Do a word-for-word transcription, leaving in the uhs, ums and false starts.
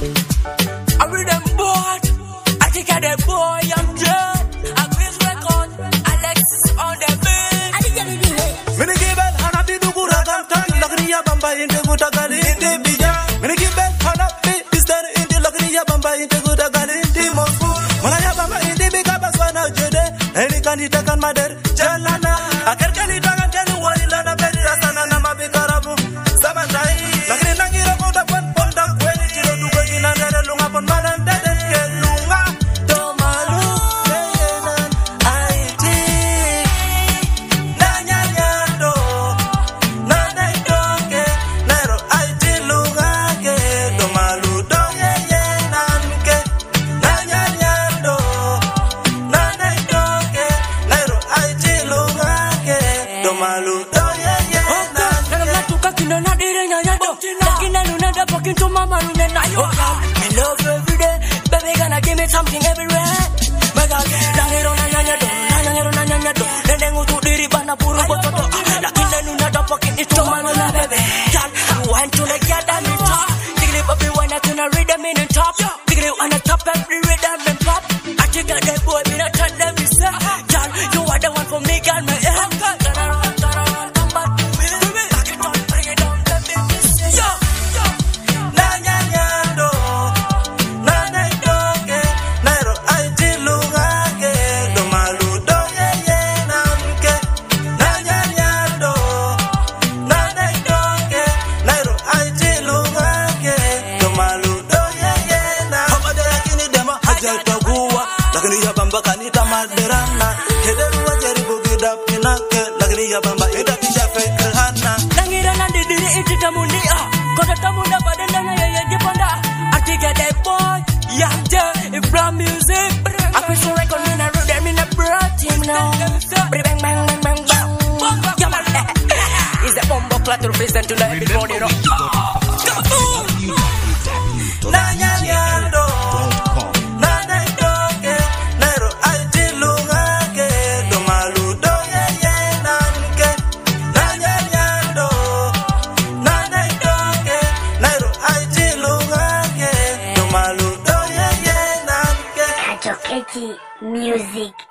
I read them board. I think I the boy, I'm dead. I Chris record. Alexis on the beat. I think I did it. Mini kibel hanapi dugura gam lagniya bamba inte guta gali inte bija. Mini kibel hanapi pistar inte lagniya bamba inte guta gali inte mofu. Manaya bamba inte bika baswana jede. Eni kanita kan mader jalana. Agar kanita kan janu walila na bedi rasana na mabikarabu. Sabatai. Lagni nangira boda pon ponda kweni chilo duga gina nere lunga pon manan dede ke lunga. Tomalu kenan aiti. Nanya nyando. Nana itoke. Nero aiti lunga ke. Tomalu doye ye nanke. Nanya nyando. Nana itoke. Nero aiti lunga ke. Tomalu doye ye nanke. To mama, I love you every day, baby. Gonna give me something everywhere. Baga, langero na nyanya do, langero na nyanya do. Nengu tu diri bana puru bototo. Lakini nuna da pocket it to mama na baby. Girl, I want to like get on the top. Digli baby wanna tuna rhythm in the top. Digli on the top every rhythm and pop. I think that that boy me not tell them is girl, you are the one for me, girl. My Kanita maderana kederu wajeri bugida pinake lagri ya bamba ida kisha fekrana nangira nandi diri iti tamunia kota tamunda badenda na yeye jiponda atika that boy yande Ibra music I push a record in a road them in a broad team now bang bang bang bang bang come on is the bomb clat to present to the everybody no nanya yando Music.